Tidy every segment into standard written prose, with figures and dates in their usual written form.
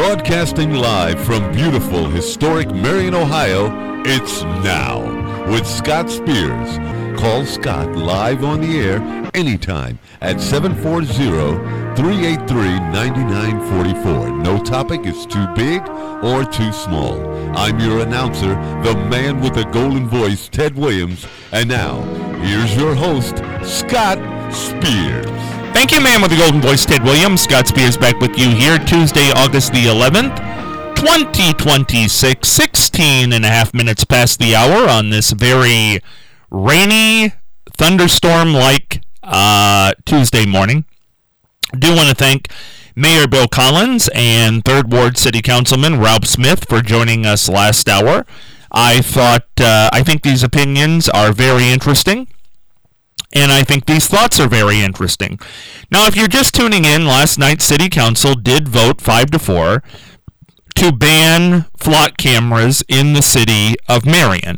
Broadcasting live from beautiful, historic Marion, Ohio, it's Now with Scott Spears. Call Scott live on the air anytime at 740-383-9944. No topic is too big or too small. I'm your announcer, the man with the golden voice, Ted Williams. And now, here's your host, Scott Spears. Thank you, man with the golden voice, Ted Williams. Scott Spears back with you here Tuesday, August the 11th, 2026, 16 and a half minutes past the hour on this very rainy, thunderstorm-like Tuesday morning. I do want to thank Mayor Bill Collins and 3rd Ward City Councilman Ralph Smith for joining us last hour. I think these opinions are very interesting. And I think these thoughts are very interesting. Now, if you're just tuning in, last night City Council did vote 5-4 to ban flock cameras in the city of Marion.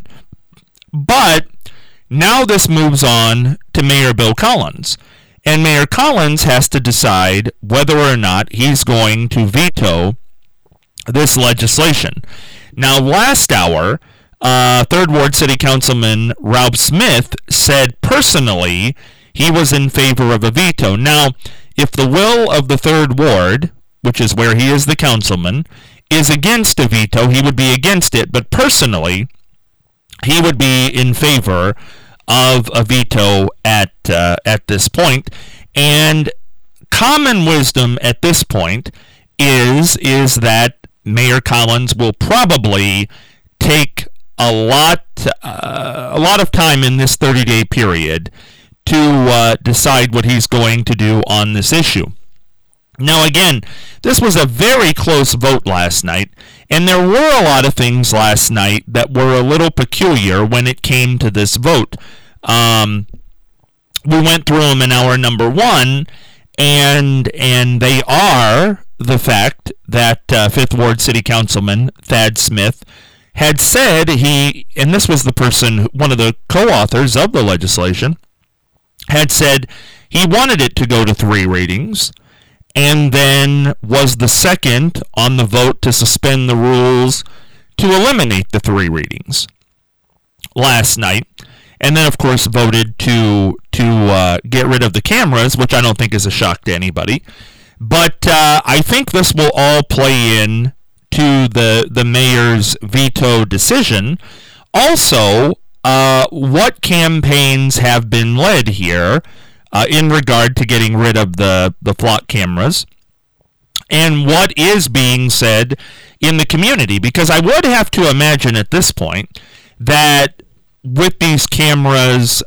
But now this moves on to Mayor Bill Collins. And Mayor Collins has to decide whether or not he's going to veto this legislation. Now, last hour, 3rd Ward City Councilman Ralph Smith said personally he was in favor of a veto. Now, if the will of the 3rd Ward, which is where he is the councilman, is against a veto, he would be against it. But personally, he would be in favor of a veto at this point. And common wisdom at this point is that Mayor Collins will probably take a lot of time in this 30-day period to decide what he's going to do on this issue. Now, again, this was a very close vote last night, and there were a lot of things last night that were a little peculiar when it came to this vote. We went through them in hour number one, and they are the fact that 5th Ward City Councilman Thad Smith had said and this was the person, one of the co-authors of the legislation, had said he wanted it to go to 3 readings, and then was the second on the vote to suspend the rules to eliminate the 3 readings last night, and then of course voted to get rid of the cameras, which I don't think is a shock to anybody. But I think this will all play in to the mayor's veto decision. Also, what campaigns have been led here in regard to getting rid of the flock cameras, and what is being said in the community? Because I would have to imagine at this point that with these cameras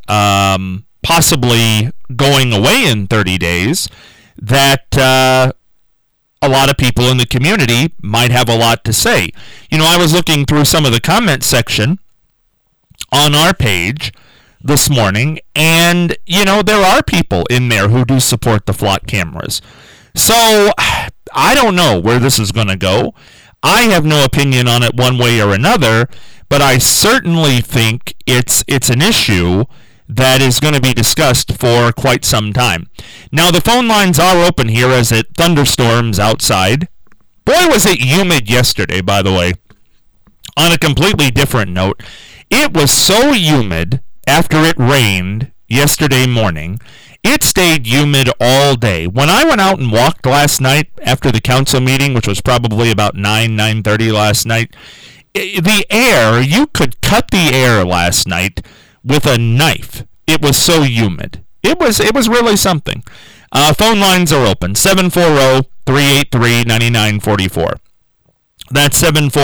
possibly going away in 30 days, that a lot of people in the community might have a lot to say. You know, I was looking through some of the comment section on our page this morning, and, you know, there are people in there who do support the flock cameras. So, I don't know where this is going to go. I have no opinion on it one way or another, but I certainly think it's an issue that is going to be discussed for quite some time. Now, the phone lines are open here as it thunderstorms outside. Boy, was it humid yesterday, by the way. On a completely different note, it was so humid after it rained yesterday morning. It stayed humid all day. When I went out and walked last night after the council meeting, which was probably about 9:30 last night, the air, you could cut the air last night with a knife. It was so humid. It was really something. Phone lines are open, 740-383-9944. That's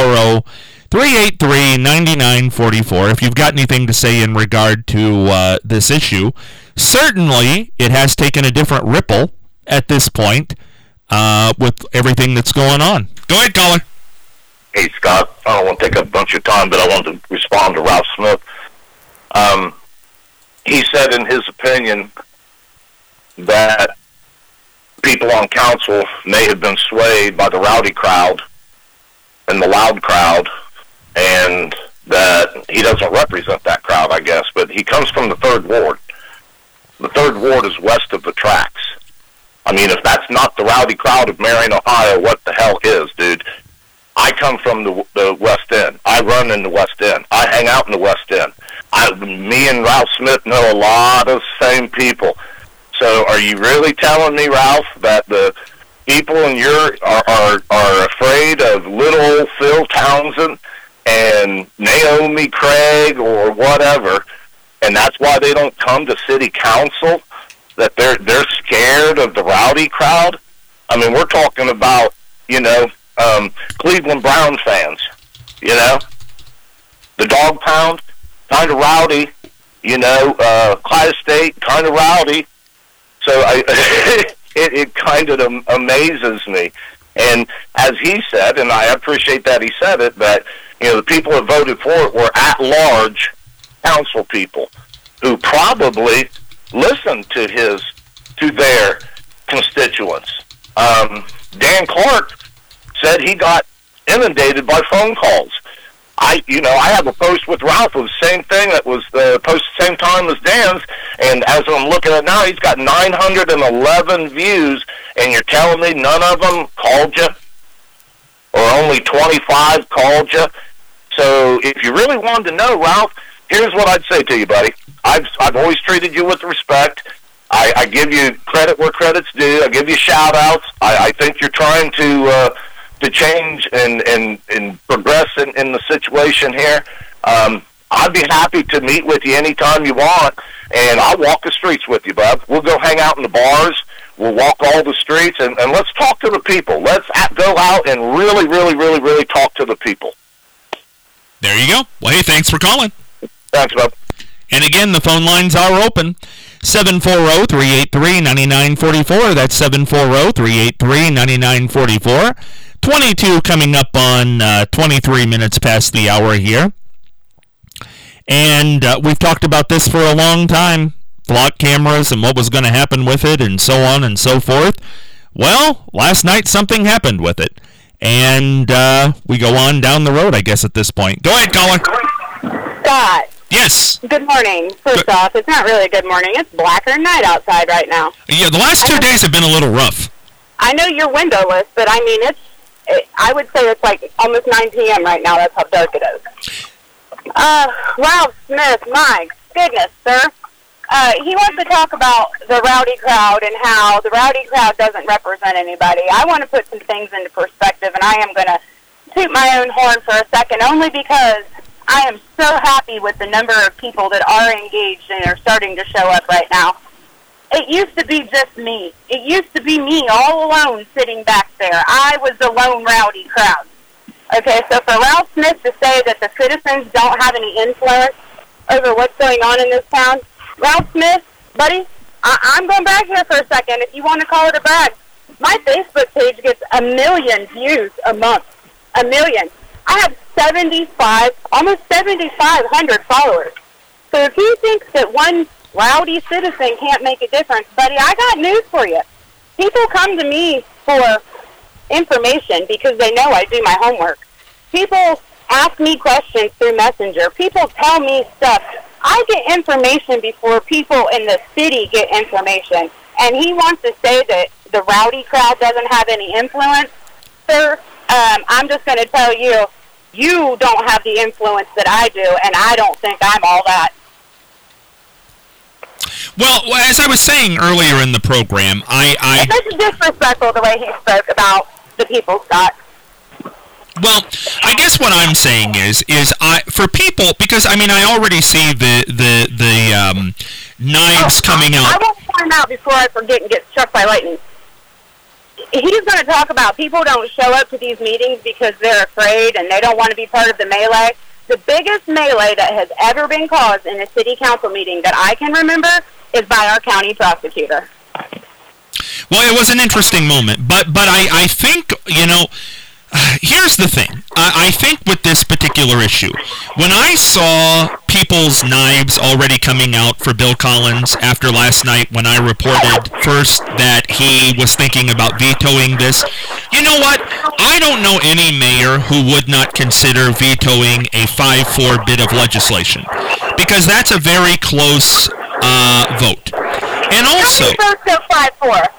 740-383-9944. If you've got anything to say in regard to this issue, certainly it has taken a different ripple at this point with everything that's going on. Go ahead, caller. Hey, Scott. I don't want to take up a bunch of time, but I wanted to respond to Ralph Smith. He said in his opinion that people on council may have been swayed by the rowdy crowd and the loud crowd, and that he doesn't represent that crowd, I guess, but he comes from the 3rd Ward. The 3rd Ward is west of the tracks. I mean, if that's not the rowdy crowd of Marion, Ohio, what the hell is, dude? I come from the West End. I run in the West End. I hang out in the West End. Me and Ralph Smith know a lot of same people. So are you really telling me, Ralph, that the people in your are afraid of little old Phil Townsend and Naomi Craig or whatever, and that's why they don't come to city council, that they're scared of the rowdy crowd? I mean, we're talking about, Cleveland Brown fans, the Dog Pound, kind of rowdy, Clyde State, kind of rowdy. So it kind of amazes me. And as he said, and I appreciate that he said it, that, the people that voted for it were at-large council people who probably listened to their constituents. Dan Clark said he got inundated by phone calls. I have a post with Ralph of the same thing that was the post at the same time as Dan's, and as I'm looking at now, he's got 911 views, and you're telling me none of them called you? Or only 25 called you? So if you really wanted to know, Ralph, here's what I'd say to you, buddy. I've always treated you with respect. I give you credit where credit's due. I give you shout-outs. I think you're trying to change and progress in the situation here. I'd be happy to meet with you anytime you want, and I'll walk the streets with you, bud. We'll go hang out in the bars. We'll walk all the streets, and let's talk to the people. Let's go out and really, really, really, really talk to the people. There you go. Well, hey, thanks for calling. Thanks, bud. And again, the phone lines are open. 740-383-9944. That's 740-383-9944. 22 coming up on 23 minutes past the hour here. And we've talked about this for a long time. Flock cameras and what was going to happen with it and so on and so forth. Well, last night something happened with it. And we go on down the road, I guess, at this point. Go ahead, Colin. Scott. Yes. Good morning. First off, it's not really a good morning. It's blacker night outside right now. Yeah, the last 2 days have been a little rough. I know you're windowless, but I mean, I would say it's like almost 9 p.m. right now. That's how dark it is. Ralph Smith, my goodness, sir. He wants to talk about the rowdy crowd and how the rowdy crowd doesn't represent anybody. I want to put some things into perspective, and I am going to toot my own horn for a second, only because I am so happy with the number of people that are engaged and are starting to show up right now. It used to be just me. It used to be me all alone sitting back there. I was the lone rowdy crowd. Okay, so for Ralph Smith to say that the citizens don't have any influence over what's going on in this town, Ralph Smith, buddy, I'm going back here for a second. If you want to call it a brag, my Facebook page gets 1 million views a month. 1 million. I have almost 7,500 followers. So if he thinks that one rowdy citizen can't make a difference, buddy, I got news for you. People come to me for information because they know I do my homework. People ask me questions through Messenger. People tell me stuff. I get information before people in the city get information. And he wants to say that the rowdy crowd doesn't have any influence. Sir, I'm just going to tell you, you don't have the influence that I do, and I don't think I'm all that. Well, as I was saying earlier in the program, This is disrespectful the way he spoke about the people, Scott. Well, I guess what I'm saying is for people, because I mean I already see the knives coming out. I won't point out before I forget and get struck by lightning. He's going to talk about people don't show up to these meetings because they're afraid and they don't want to be part of the melee. The biggest melee that has ever been caused in a city council meeting that I can remember is by our county prosecutor. Well, it was an interesting moment, but I think, here's the thing. I think with this particular issue, when I saw people's knives already coming out for Bill Collins after last night when I reported first that he was thinking about vetoing this, you know what? I don't know any mayor who would not consider vetoing a 5-4 bit of legislation, because that's a very close vote. And also... How many votes go 5-4?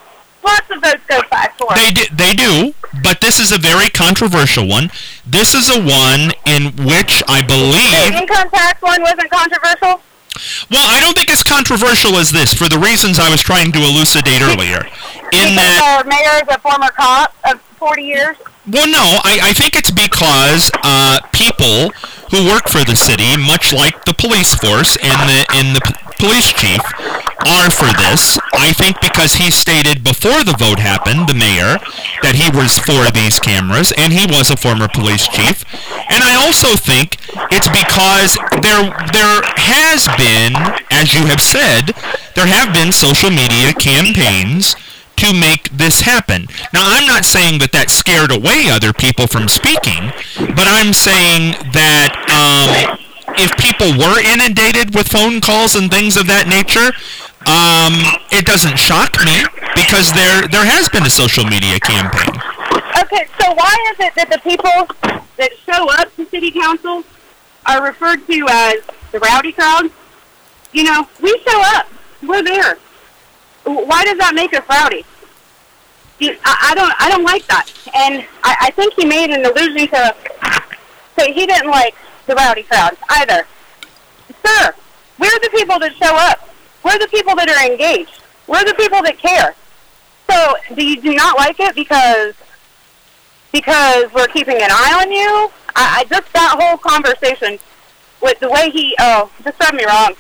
Lots of votes go 5-4. They do, but this is a very controversial one. This is a one in which I believe... The income tax one wasn't controversial? Well, I don't think it's controversial as this, for the reasons I was trying to elucidate earlier. Because our mayor is a former cop of 40 years? Well, no, I think it's because people who work for the city, much like the police force and the police chief, are for this. I think because he stated before the vote happened, the mayor, that he was for these cameras, and he was a former police chief. And I also think it's because there has been, as you have said, there have been social media campaigns to make this happen. Now, I'm not saying that scared away other people from speaking, but I'm saying that if people were inundated with phone calls and things of that nature, it doesn't shock me, because there has been a social media campaign. Okay, so why is it that the people that show up to city council are referred to as the rowdy crowd? You know, we show up. We're there. Why does that make us rowdy? I don't like that. And I think he made an allusion to say he didn't like the rowdy crowd either. Sir, we're the people that show up. We're the people that are engaged. We're the people that care. So do you not like it because we're keeping an eye on you? I just, that whole conversation with the way he, just rubbed me wrong.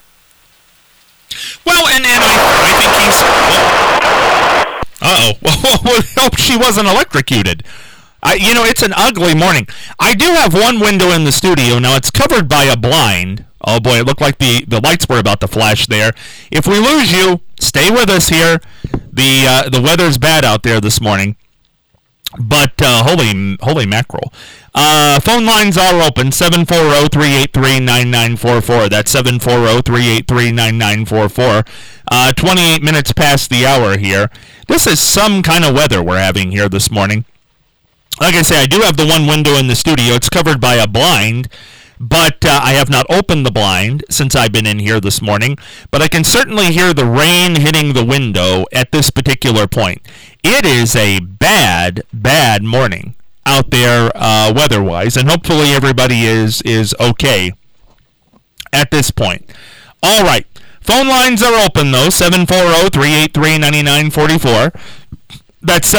Well, and I think he's... Uh-oh. Well, hope she wasn't electrocuted. It's an ugly morning. I do have one window in the studio. Now, it's covered by a blind. Oh, boy, it looked like the lights were about to flash there. If we lose you, stay with us here. The weather's bad out there this morning. But holy mackerel. Phone lines are open, 740-383-9944. That's 740-383-9944. 28 minutes past the hour here. This is some kind of weather we're having here this morning. Like I say, I do have the one window in the studio. It's covered by a blind, but I have not opened the blind since I've been in here this morning. But I can certainly hear the rain hitting the window at this particular point. It is a bad, bad morning out there weather-wise, and hopefully everybody is okay at this point. All right. Phone lines are open, though, 740-383-9944. That's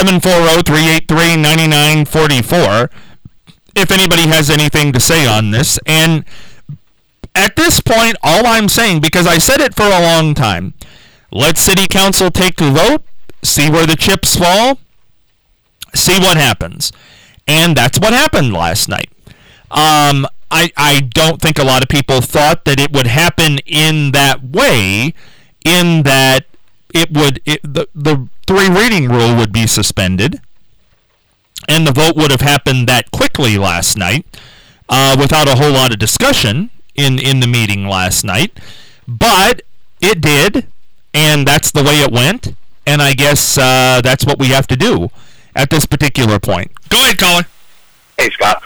740-383-9944. If anybody has anything to say on this. And at this point, all I'm saying, because I said it for a long time, let City Council take the vote, see where the chips fall, see what happens. And that's what happened last night. I don't think a lot of people thought that it would happen in that way, in that the three reading rule would be suspended, and the vote would have happened that quickly last night, without a whole lot of discussion in the meeting last night. But it did, and that's the way it went, and I guess that's what we have to do at this particular point. Go ahead, caller. Hey, Scott.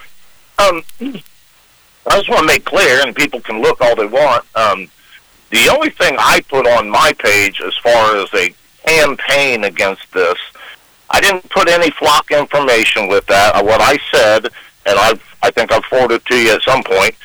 I just want to make clear, and people can look all they want, the only thing I put on my page as far as a campaign against this, I didn't put any flock information with that. What I said, and I think I've forwarded it to you at some point,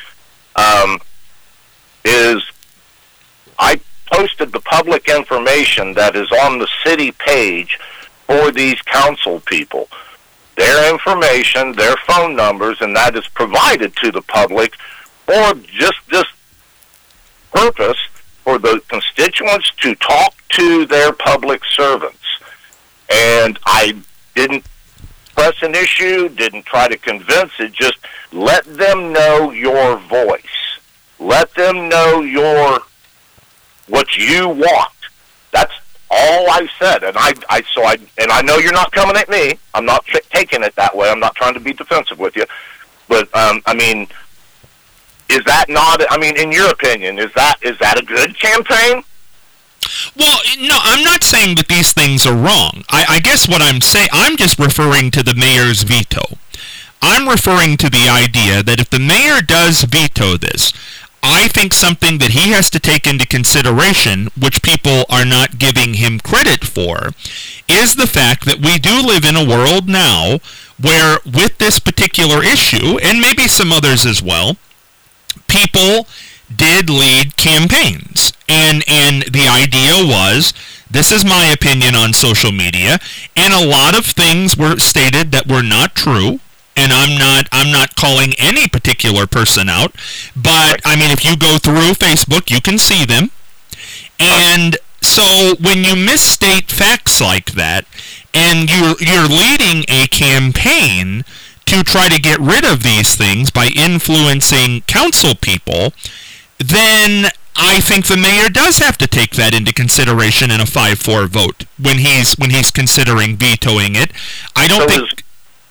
is I posted the public information that is on the city page for these council people. Their information, their phone numbers, and that is provided to the public for just this purpose, for the constituents to talk to their public servants. And I didn't press an issue, didn't try to convince it, just let them know your voice. Let them know what you want. That's all I said, and I know you're not coming at me. I'm not taking it that way. I'm not trying to be defensive with you, but is that not? In your opinion, is that a good campaign? Well, no, I'm not saying that these things are wrong. I guess what I'm saying, I'm just referring to the mayor's veto. I'm referring to the idea that if the mayor does veto this, I think something that he has to take into consideration, which people are not giving him credit for, is the fact that we do live in a world now where, with this particular issue, and maybe some others as well, people did lead campaigns. And the idea was, this is my opinion on social media, and a lot of things were stated that were not true. And I'm not calling any particular person out, but I mean, if you go through Facebook, you can see them. And so when you misstate facts like that, and you're leading a campaign to try to get rid of these things by influencing council people, then I think the mayor does have to take that into consideration in a 5-4 vote when he's considering vetoing it. I don't think.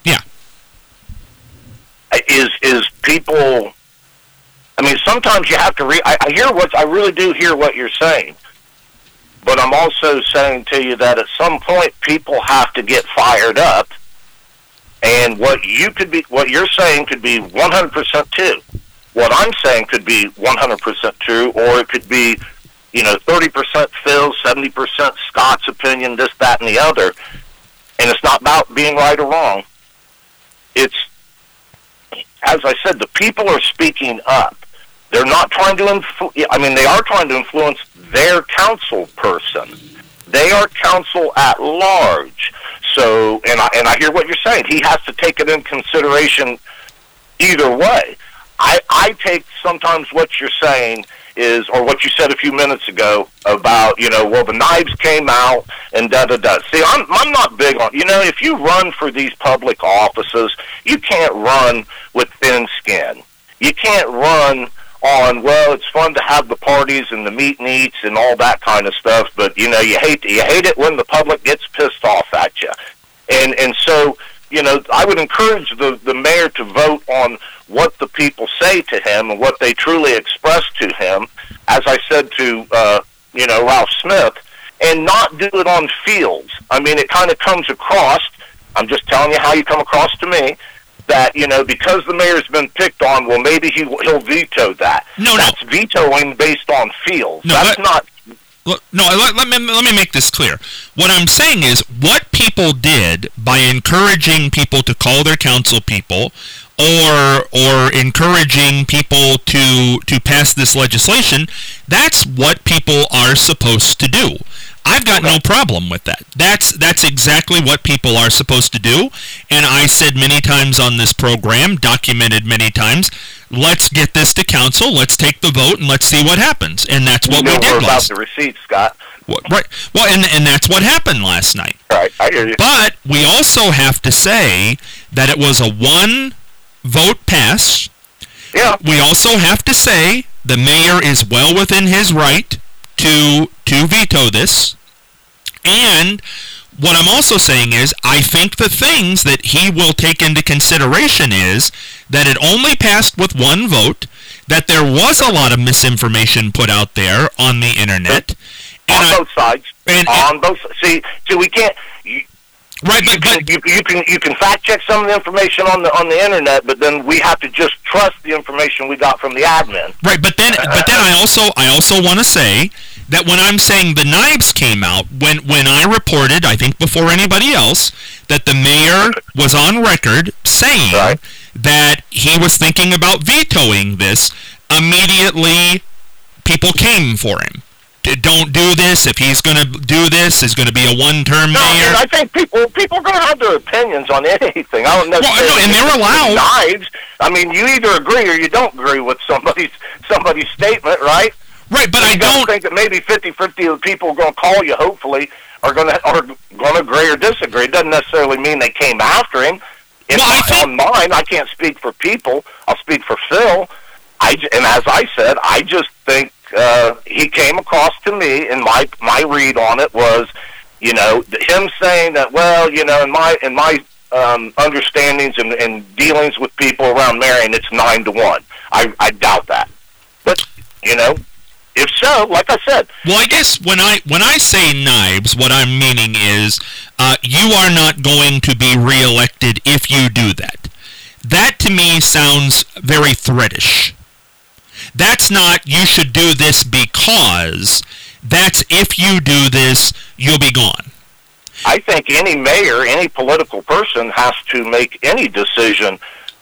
Is people, I mean, sometimes you have to I really do hear what you're saying, but I'm also saying to you that at some point people have to get fired up, and what you're saying could be 100% true. What I'm saying could be 100% true, or it could be, 30% Phil, 70% Scott's opinion, this, that, and the other, and it's not about being right or wrong. It's, as I said, the people are speaking up. They're not trying to they are trying to influence their council person. They are council at large. So, and I hear what you're saying. He has to take it in consideration either way. I take sometimes what you're saying is, or what you said a few minutes ago about, the knives came out and da-da-da. See, I'm not big on, if you run for these public offices, you can't run with thin skin. You can't run on, well, it's fun to have the parties and the meet and eats and all that kind of stuff, but, you hate it when the public gets pissed off at you. And so, I would encourage the mayor to vote on what the people say to him and what they truly express to him, as I said to, Ralph Smith, and not do it on fields. I mean, it kind of comes across, I'm just telling you how you come across to me, that, because the mayor's been picked on, well, maybe he'll veto that. That's vetoing based on fields. That's not... Let me make this clear. What I'm saying is, what people did by encouraging people to call their council people, or encouraging people to pass this legislation, that's what people are supposed to do. I've got no problem with that. That's exactly what people are supposed to do. And I said many times on this program, documented many times, let's get this to council, let's take the vote, and let's see what happens. And that's what we did about the receipts, Scott. Right. Well, and that's what happened last night. Right, I hear you. But we also have to say that it was a one-vote pass. Yeah. We also have to say the mayor is well within his right to veto this. And what I'm also saying is, I think the things that he will take into consideration is that it only passed with one vote, that there was a lot of misinformation put out there on the internet. On both sides. See, we can't... Right, you can fact check some of the information on the internet, but then we have to just trust the information we got from the admin. Right, but then I also want to say that when I'm saying the knives came out, when I reported, I think before anybody else, that the mayor was on record saying that he was thinking about vetoing this, immediately people came for him. Don't do this. If he's going to do this, it's going to be a one-term mayor. I think people are going to have their opinions on anything. I don't necessarily. Well, and they're allowed. Knives. I mean, you either agree or you don't agree with somebody's statement, right? Right, but I don't think that maybe 50-50 of the people going to call you, hopefully, are going to agree or disagree. It doesn't necessarily mean they came after him. On mine, I can't speak for people. I'll speak for Phil. And as I said, I just think he came across to me, and my read on it was, him saying that, well, in my understandings and dealings with people around Marion, it's 9-1. I doubt that. But, if so, like I said. Well, I guess when I say knives, what I'm meaning is you are not going to be reelected if you do that. That, to me, sounds very threatish. That's not, you should do this because. That's, if you do this, you'll be gone. I think any mayor, any political person has to make any decision,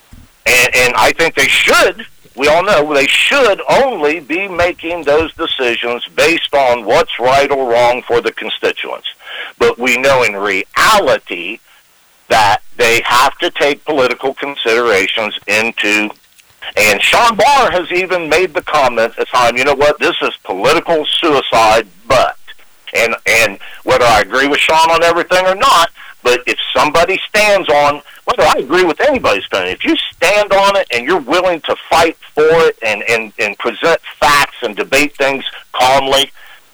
and I think they should. We all know they should only be making those decisions based on what's right or wrong for the constituents. But we know in reality that they have to take political considerations into, and Sean Barr has even made the comment at time, you know what, this is political suicide, but, and whether I agree with Sean on everything or not, but if somebody stands on, whether I agree with anybody's opinion, if you stand on it and you're willing to fight for it and present facts and debate things calmly,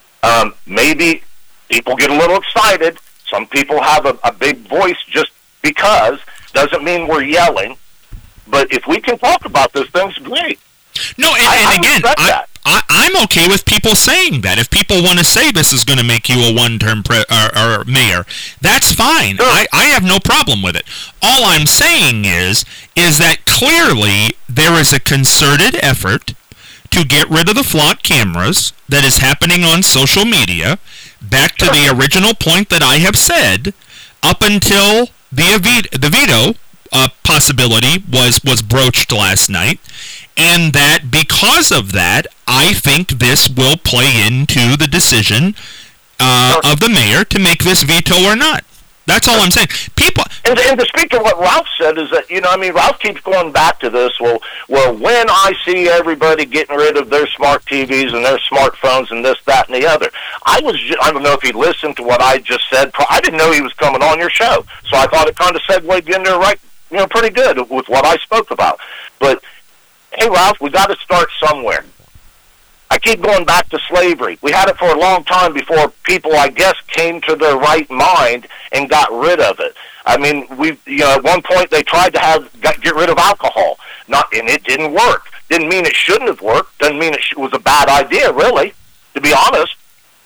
maybe people get a little excited. Some people have a big voice just because. Doesn't mean we're yelling. But if we can talk about those things, great. No, and again, I'm okay with people saying that. If people want to say this is going to make you a one-term or mayor, that's fine. Sure. I have no problem with it. All I'm saying is that clearly there is a concerted effort to get rid of the flock cameras that is happening on social media. Back to the original point that I have said, up until the veto possibility was broached last night, and that because of that, I think this will play into the decision of the mayor to make this veto or not. That's all I'm saying. People, and to speak to what Ralph said is that, Ralph keeps going back to this. Well, when I see everybody getting rid of their smart TVs and their smartphones and this, that, and the other, I don't know if he listened to what I just said. I didn't know he was coming on your show, so I thought it kind of segued in there right, pretty good with what I spoke about. But hey, Ralph, we got to start somewhere. I keep going back to slavery. We had it for a long time before people, I guess, came to their right mind and got rid of it. I mean, at one point they tried to get rid of alcohol, and it didn't work. Didn't mean it shouldn't have worked. Doesn't mean it was a bad idea, really, to be honest.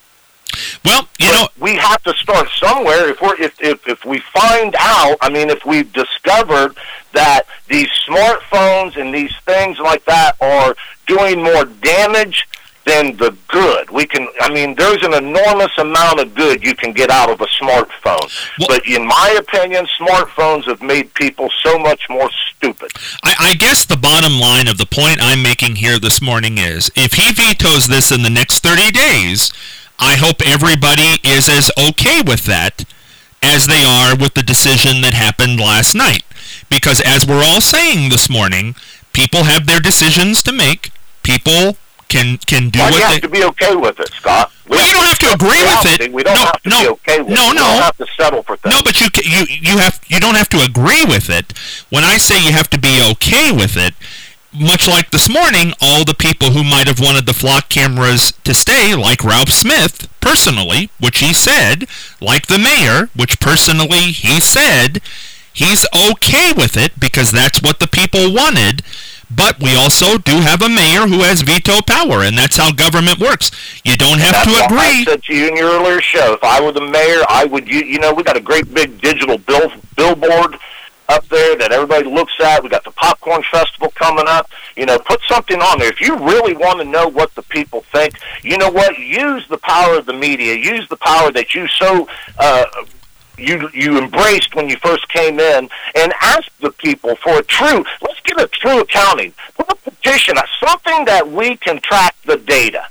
Well, we have to start somewhere. If we find out, if we've discovered that these smartphones and these things like that are doing more damage than the good, there's an enormous amount of good you can get out of a smartphone. Well, but in my opinion, smartphones have made people so much more stupid. I guess the bottom line of the point I'm making here this morning is, if he vetoes this in the next 30 days, I hope everybody is as okay with that as they are with the decision that happened last night. Because as we're all saying this morning, people have their decisions to make. People can do what they... You have to be okay with it, Scott. Well, you don't have to agree with it. We don't have to be okay with it. We don't have to settle for things. No, but you don't have to agree with it. When I say you have to be okay with it, much like this morning, all the people who might have wanted the flock cameras to stay, like Ralph Smith, personally, which he said, like the mayor, which personally he said, he's okay with it because that's what the people wanted. But we also do have a mayor who has veto power, and that's how government works. You don't have to agree. I said to you in your earlier show, if I were the mayor, I would, we got a great big digital billboard up there that everybody looks at. We got the Popcorn Festival coming up. Put something on there. If you really want to know what the people think, you know what? Use the power of the media. Use the power that you so you embraced when you first came in, and ask the people for let's get a true accounting. Put a petition, something that we can track the data.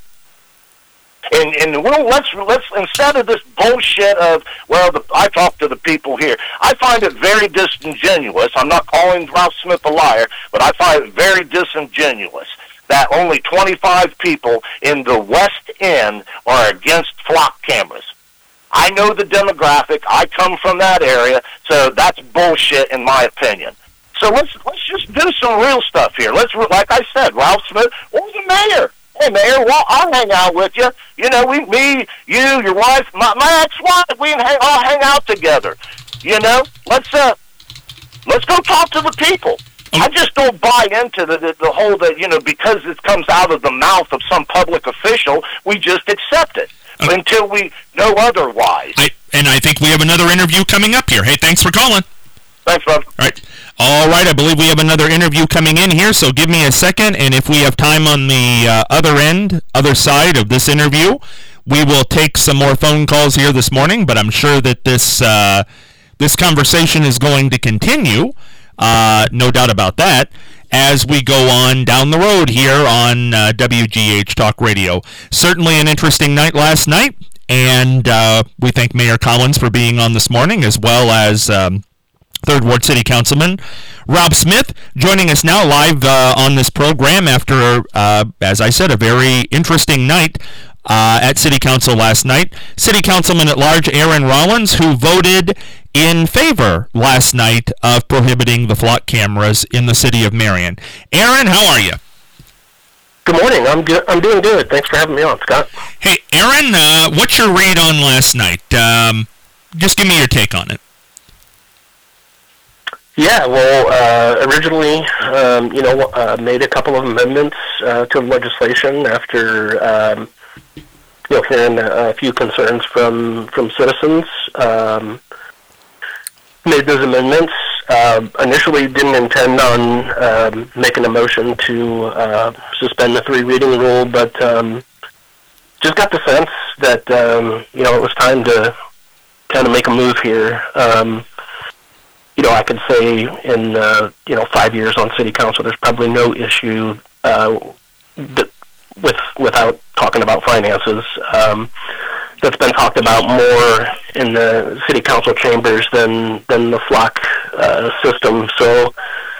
And let's instead of this bullshit of, I talk to the people here. I find it very disingenuous. I'm not calling Ralph Smith a liar, but I find it very disingenuous that only 25 people in the West End are against flock cameras. I know the demographic. I come from that area, so that's bullshit in my opinion. So let's just do some real stuff here. Like I said, Ralph Smith, where's the mayor? Hey, Mayor, I'll hang out with you. Me, you, your wife, my ex-wife, we all hang out together. Let's go talk to the people. I just don't buy into the whole that, because it comes out of the mouth of some public official, we just accept it until we know otherwise. And I think we have another interview coming up here. Hey, thanks for calling. Thanks, bud. All right. All right, I believe we have another interview coming in here, so give me a second, and if we have time on the other side of this interview, we will take some more phone calls here this morning, but I'm sure that this conversation is going to continue, no doubt about that, as we go on down the road here on WGH Talk Radio. Certainly an interesting night last night, and we thank Mayor Collins for being on this morning, as well as Third Ward City Councilman Rob Smith, joining us now live on this program after, as I said, a very interesting night at City Council last night. City Councilman at Large Aaron Rollins, who voted in favor last night of prohibiting the flock cameras in the city of Marion. Aaron, how are you? Good morning. I'm doing good. Thanks for having me on, Scott. Hey, Aaron, what's your read on last night? Just give me your take on it. Yeah, well, originally, made a couple of amendments to legislation after, hearing a few concerns from citizens. Made those amendments. Initially didn't intend on making a motion to suspend the 3 reading rule, but just got the sense that, it was time to kind of make a move here. I could say in 5 years on City Council, there's probably no issue without talking about finances that's been talked about more in the City Council chambers than the flock system. So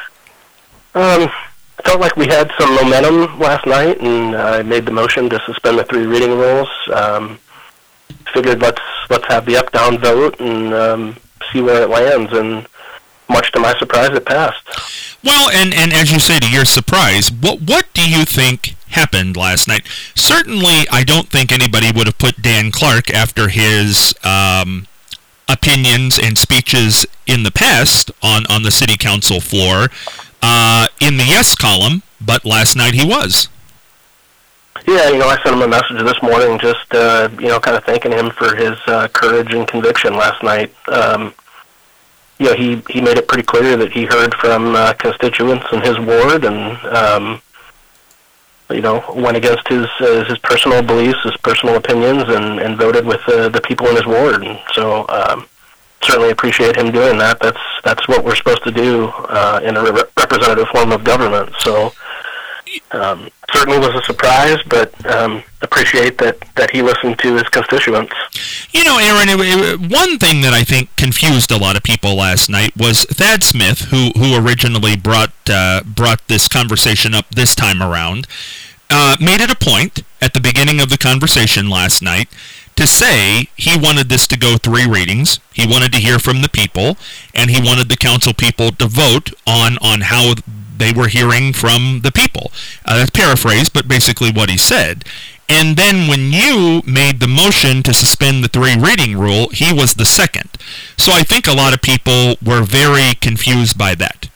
felt like we had some momentum last night, and I made the motion to suspend the 3 reading rules. Figured let's have the up-down vote and see where it lands, and much to my surprise, it passed. Well, and as you say, to your surprise, what do you think happened last night? Certainly, I don't think anybody would have put Dan Clark, after his opinions and speeches in the past on the City Council floor, in the yes column, but last night he was. Yeah, I sent him a message this morning just, kind of thanking him for his courage and conviction last night. He made it pretty clear that he heard from constituents in his ward, and went against his personal beliefs, his personal opinions, and voted with the people in his ward. And so certainly appreciate him doing that. That's what we're supposed to do in a representative form of government. So certainly was a surprise, but appreciate that he listened to his constituents. Aaron, one thing that I think confused a lot of people last night was Thad Smith, who originally brought this conversation up this time around, made it a point at the beginning of the conversation last night to say he wanted this to go 3 readings, he wanted to hear from the people, and he wanted the council people to vote on how they were hearing from the people. That's paraphrased, but basically what he said. And then when you made the motion to suspend the 3 reading rule, he was the second. So I think a lot of people were very confused by that.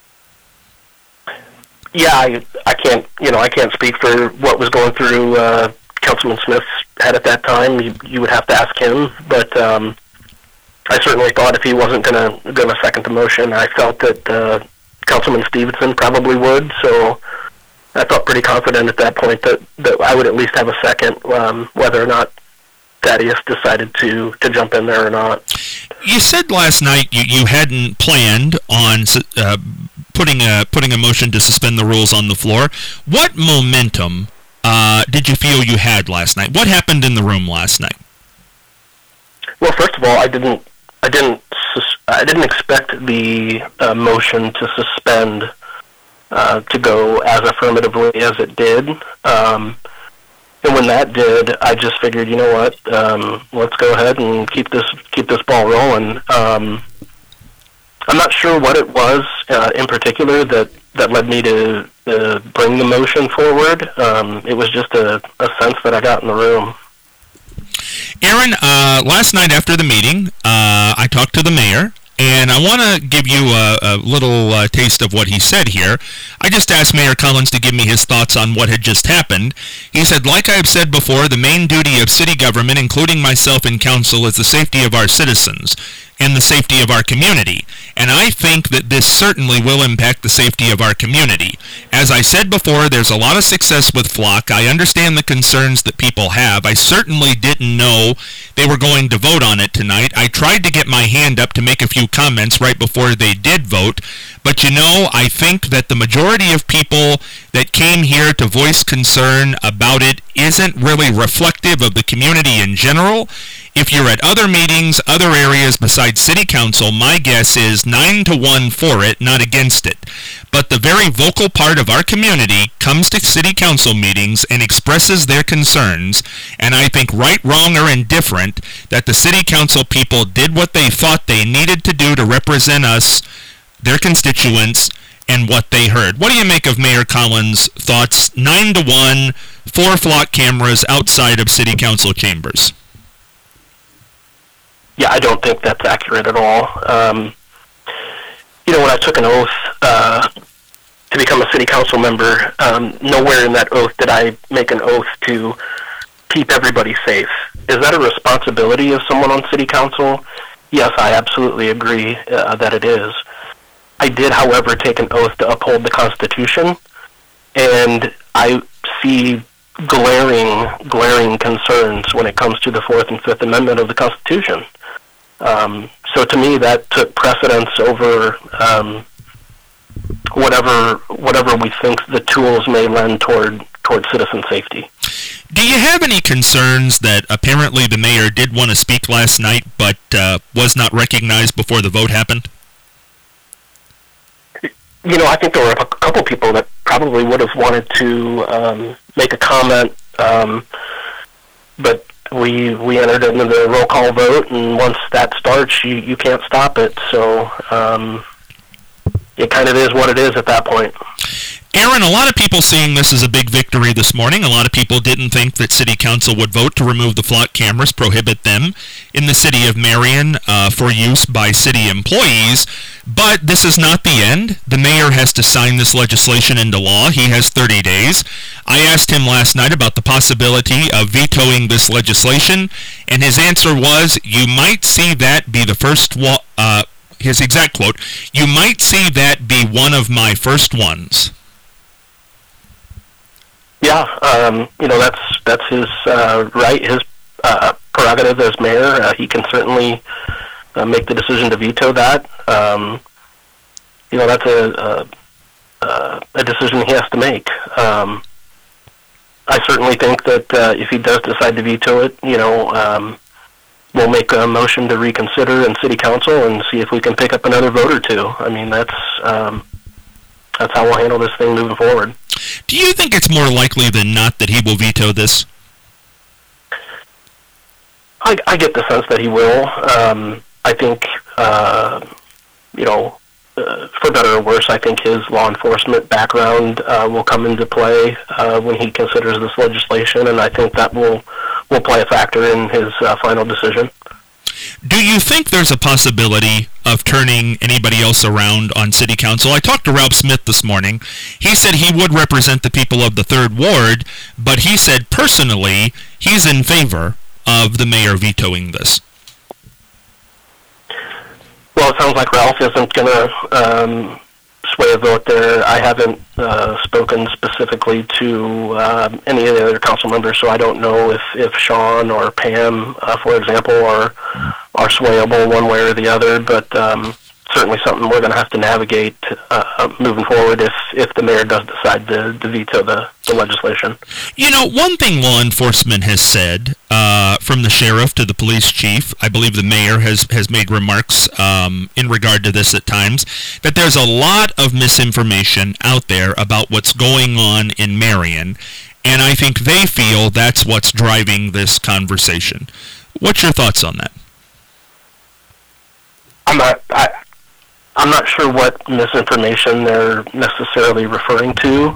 Yeah, I can't speak for what was going through Councilman Smith's head at that time. You would have to ask him, but I certainly thought if he wasn't going to second the motion, I felt that Councilman Stevenson probably would. So I felt pretty confident at that point that I would at least have a second, whether or not Thaddeus decided to jump in there or not. You said last night you hadn't planned on putting a motion to suspend the rules on the floor. What momentum did you feel you had last night? What happened in the room last night? Well, first of all, I didn't expect the motion to suspend to go as affirmatively as it did. And when that did, I just figured, let's go ahead and keep this ball rolling. I'm not sure what it was in particular that led me to bring the motion forward. It was just a sense that I got in the room. Aaron, last night after the meeting, I talked to the mayor, and I want to give you a little taste of what he said here. I just asked Mayor Collins to give me his thoughts on what had just happened. He said, like I have said before, the main duty of city government, including myself and council, is the safety of our citizens. and the safety of our community. And I think that this certainly will impact the safety of our community. As I said before, there's a lot of success with Flock. I understand the concerns that people have. I certainly didn't know they were going to vote on it tonight. I tried to get my hand up to make a few comments right before they did vote. But I think that the majority of people that came here to voice concern about it isn't really reflective of the community in general. If you're at other meetings, other areas besides City Council, my guess is 9-1 for it, not against it. But the very vocal part of our community comes to City Council meetings and expresses their concerns, and I think right, wrong, or indifferent, that the City Council people did what they thought they needed to do to represent us, their constituents, and what they heard. What do you make of Mayor Collins' thoughts? 9-1, 4 Flock cameras outside of City Council chambers. Yeah, I don't think that's accurate at all. When I took an oath to become a City Council member, nowhere in that oath did I make an oath to keep everybody safe. Is that a responsibility of someone on City Council? Yes, I absolutely agree that it is. I did, however, take an oath to uphold the Constitution, and I see glaring concerns when it comes to the Fourth and Fifth Amendment of the Constitution. So to me, that took precedence over whatever we think the tools may lend toward citizen safety. Do you have any concerns that apparently the mayor did want to speak last night, but was not recognized before the vote happened? I think there were a couple people that probably would have wanted to make a comment, but we entered into the roll call vote, and once that starts, you can't stop it. So it kind of is what it is at that point. Aaron, a lot of people seeing this as a big victory this morning. A lot of people didn't think that City Council would vote to remove the Flock cameras, prohibit them in the city of Marion for use by city employees. But this is not the end. The mayor has to sign this legislation into law. He has 30 days. I asked him last night about the possibility of vetoing this legislation, and his answer was, you might see that be the first his exact quote, "You might see that be one of my first ones." Yeah, that's his right, his prerogative as mayor. He can certainly make the decision to veto that. That's a decision he has to make. I certainly think that if he does decide to veto it, we'll make a motion to reconsider in City Council and see if we can pick up another vote or two. I mean, that's how we'll handle this thing moving forward. Do you think it's more likely than not that he will veto this? I get the sense that he will. I think, for better or worse, I think his law enforcement background will come into play when he considers this legislation, and I think that will play a factor in his final decision. Do you think there's a possibility of turning anybody else around on City Council? I talked to Ralph Smith this morning. He said he would represent the people of the 3rd Ward, but he said personally he's in favor of the mayor vetoing this. Well, it sounds like Ralph isn't going to sway a vote there. I haven't spoken specifically to any of the other council members, so I don't know if Sean or Pam, for example, are swayable one way or the other, but certainly something we're going to have to navigate moving forward if the mayor does decide to veto the legislation. One thing law enforcement has said, from the sheriff to the police chief, I believe the mayor has made remarks in regard to this at times, that there's a lot of misinformation out there about what's going on in Marion, and I think they feel that's what's driving this conversation. What's your thoughts on that? I'm not sure what misinformation they're necessarily referring to,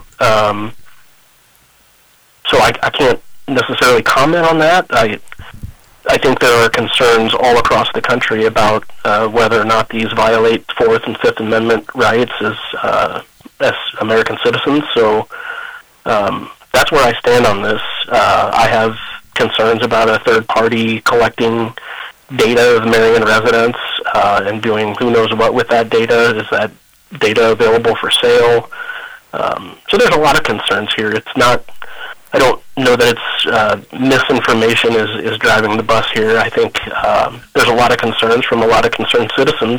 so I can't necessarily comment on that. I think there are concerns all across the country about whether or not these violate Fourth and Fifth Amendment rights as American citizens. So that's where I stand on this. I have concerns about a third party collecting data of Marion residents and doing who knows what with that data. Is that data available for sale? So there's a lot of concerns here. It's not, I don't know that it's misinformation is driving the bus here. I think there's a lot of concerns from a lot of concerned citizens.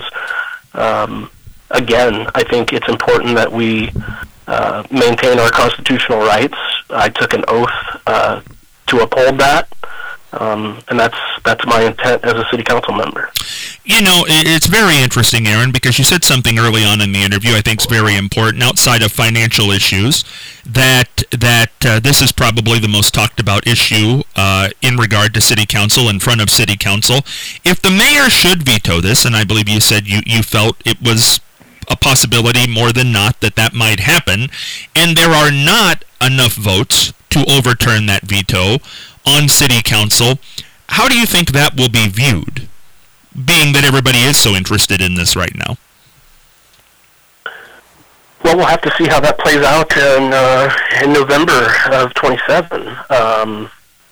Again, I think it's important that we maintain our constitutional rights. I took an oath to uphold that, and that's my intent as a city council member. You know, it's very interesting, Aaron, because you said something early on in the interview I think is very important outside of financial issues, that this is probably the most talked about issue in regard to city council, in front of city council. If the mayor should veto this, and I believe you said you felt it was a possibility more than not that might happen, and there are not enough votes to overturn that veto on city council, how do you think that will be viewed, being that everybody is so interested in this right now? Well, we'll have to see how that plays out in November of 27.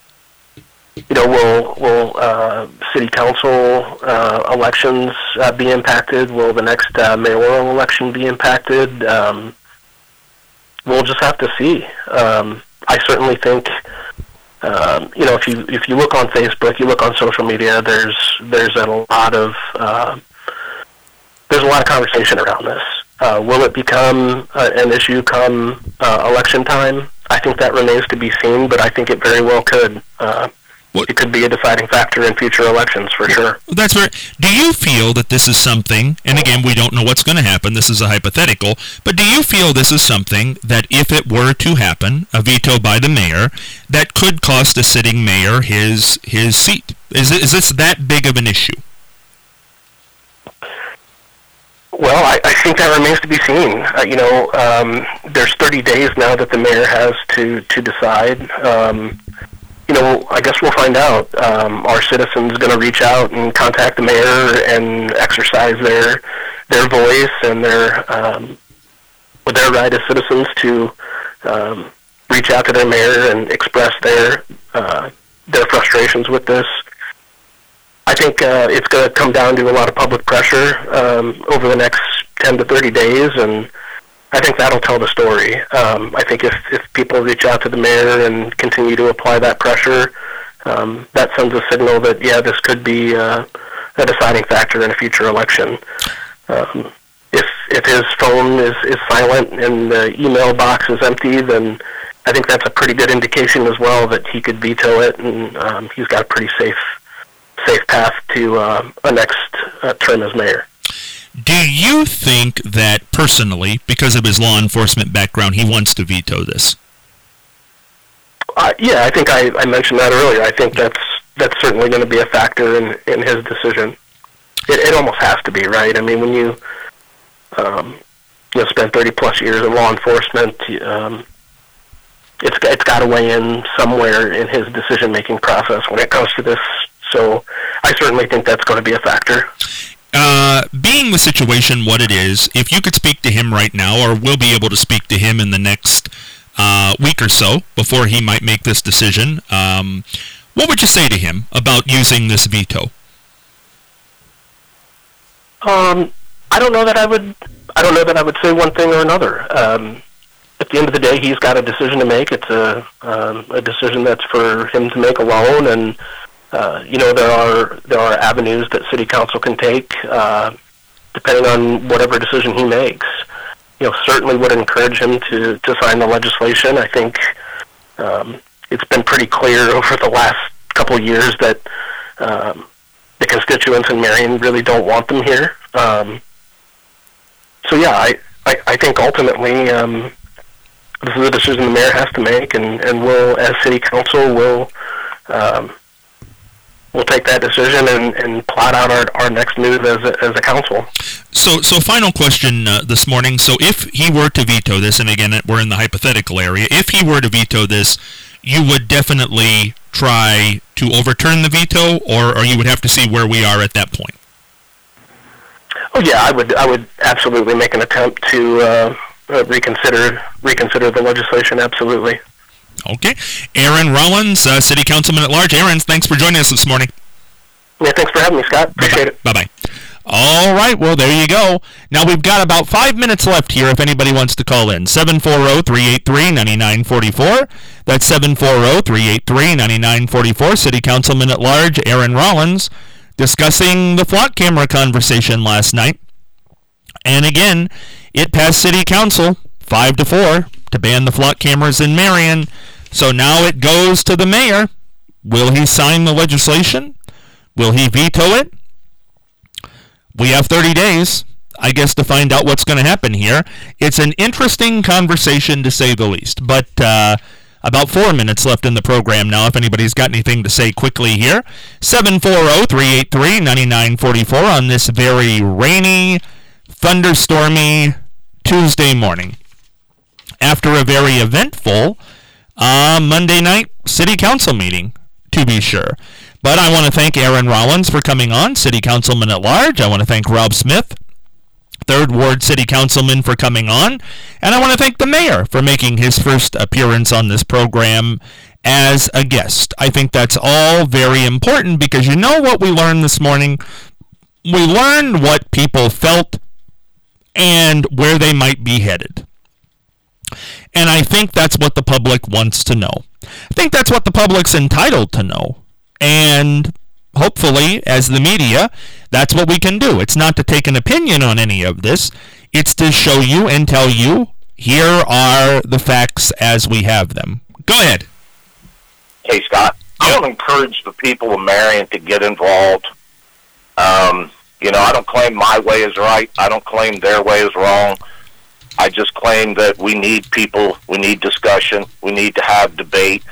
Will city council elections be impacted? Will the next mayoral election be impacted? We'll just have to see. I certainly think, if you look on Facebook, you look on social media, there's a lot of conversation around this. Will it become an issue come election time? I think that remains to be seen, but I think it very well could. It could be a deciding factor in future elections, for sure. That's right. Do you feel that this is something, and again, we don't know what's going to happen, this is a hypothetical, but do you feel this is something that if it were to happen, a veto by the mayor, that could cost a sitting mayor his seat? Is this that big of an issue? Well, I think that remains to be seen. There's 30 days now that the mayor has to decide. I guess we'll find out. Are citizens going to reach out and contact the mayor and exercise their voice and their right as citizens to reach out to their mayor and express their frustrations with this? I think it's going to come down to a lot of public pressure over the next 10 to 30 days, and I think that'll tell the story. I think if people reach out to the mayor and continue to apply that pressure, that sends a signal that, this could be a deciding factor in a future election. If his phone is silent and the email box is empty, then I think that's a pretty good indication as well that he could veto it, and he's got a pretty safe path to a next term as mayor. Do you think that personally, because of his law enforcement background, he wants to veto this? I think I mentioned that earlier. I think that's certainly going to be a factor in his decision. It almost has to be, right? I mean, when you spend 30 plus years in law enforcement, it's got to weigh in somewhere in his decision making process when it comes to this. So I certainly think that's going to be a factor. Being the situation what it is, if you could speak to him right now, or will be able to speak to him in the next week or so before he might make this decision, what would you say to him about using this veto? I don't know that I would say one thing or another. At the end of the day, he's got a decision to make. It's a decision that's for him to make alone, and there are avenues that city council can take depending on whatever decision he makes. Certainly would encourage him to sign the legislation. I think it's been pretty clear over the last couple of years that the constituents in Marion really don't want them here. I think ultimately this is a decision the mayor has to make, and we'll, as city council, we'll take that decision and plot out our next move as a council. So final question this morning. So if he were to veto this, and again, we're in the hypothetical area, if he were to veto this, you would definitely try to overturn the veto, or you would have to see where we are at that point? Oh yeah, I would absolutely make an attempt to reconsider the legislation, absolutely. Okay. Aaron Rollins, City Councilman at Large. Aaron, thanks for joining us this morning. Yeah, thanks for having me, Scott. Appreciate it. Bye-bye. All right, well, there you go. Now, we've got about 5 minutes left here if anybody wants to call in. 740-383-9944. That's 740-383-9944. City Councilman at Large, Aaron Rollins, discussing the flock camera conversation last night. And again, it passed City Council 5-4 to ban the flock cameras in Marion. So now it goes to the mayor. Will he sign the legislation? Will he veto it? We have 30 days, I guess, to find out what's going to happen here. It's an interesting conversation, to say the least. But about 4 minutes left in the program now, if anybody's got anything to say quickly here. 740-383-9944 on this very rainy, thunderstormy Tuesday morning. After a very eventful Monday night City Council meeting, to be sure. But I want to thank Aaron Rollins for coming on, City Councilman at Large. I want to thank Rob Smith, 3rd Ward City Councilman, for coming on. And I want to thank the mayor for making his first appearance on this program as a guest. I think that's all very important because you know what we learned this morning? We learned what people felt and where they might be headed. And I think that's what the public wants to know. I think that's what the public's entitled to know. And hopefully, as the media, that's what we can do. It's not to take an opinion on any of this. It's to show you and tell you, here are the facts as we have them. Go ahead. Hey, Scott. I don't encourage the people of Marion to get involved. I don't claim my way is right. I don't claim their way is wrong. I just claim that we need people, we need discussion, we need to have debate.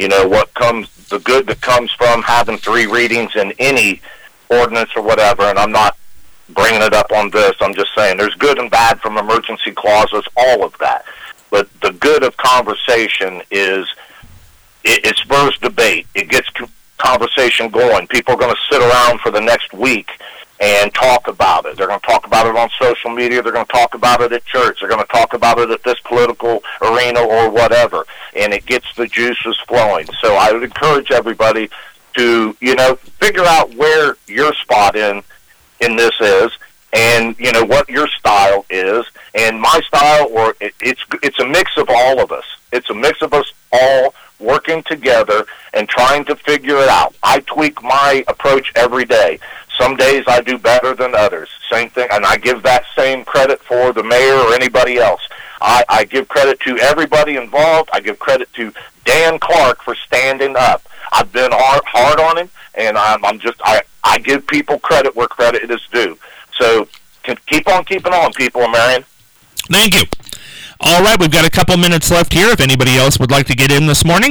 The good that comes from having 3 readings in any ordinance or whatever, and I'm not bringing it up on this, I'm just saying there's good and bad from emergency clauses, all of that. But the good of conversation is it spurs debate. It gets conversation going. People are going to sit around for the next week and talk about it. They're going to talk about it on social media. They're going to talk about it at church. They're going to talk about it at this political arena or whatever. And it gets the juices flowing. So I would encourage everybody to, figure out where your spot in this is and, what your style is. And my style, it's a mix of all of us. It's a mix of us all working together and trying to figure it out. I tweak my approach every day. Some days I do better than others. Same thing, and I give that same credit for the mayor or anybody else. I give credit to everybody involved. I give credit to Dan Clark for standing up. I've been hard on him, and I give people credit where credit is due. So keep on keeping on, people of Marion. Thank you. All right, we've got a couple minutes left here. If anybody else would like to get in this morning,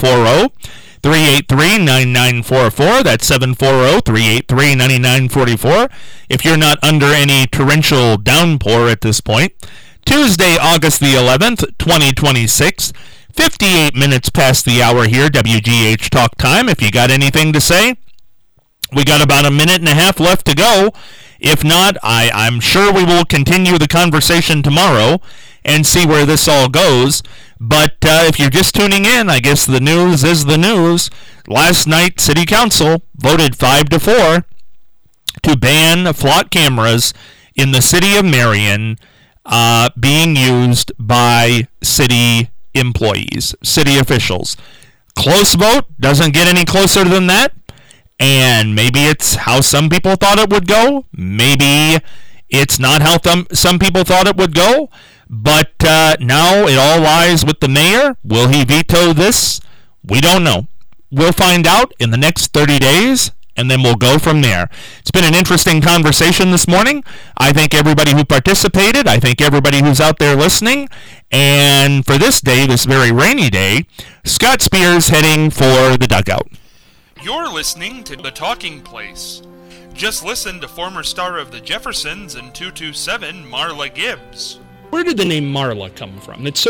740-383-9944. That's 740-383-9944. If you're not under any torrential downpour at this point. Tuesday, August the 11th, 2026. 58 minutes past the hour here, WGH Talk Time. If you got anything to say, we got about a minute and a half left to go. If not, I'm sure we will continue the conversation tomorrow and see where this all goes. But if you're just tuning in, I guess the news is the news. Last night, City Council voted 5-4 to ban flock cameras in the city of Marion being used by city employees, city officials. Close vote, doesn't get any closer than that. And maybe it's how some people thought it would go. Maybe it's not how some people thought it would go. But now it all lies with the mayor. Will he veto this? We don't know. We'll find out in the next 30 days, and then we'll go from there. It's been an interesting conversation this morning. I thank everybody who participated. I thank everybody who's out there listening. And for this day, this very rainy day, Scott Spears heading for the dugout. You're listening to The Talking Place. Just listen to former star of the Jeffersons and 227, Marla Gibbs. Where did the name Marla come from? It's so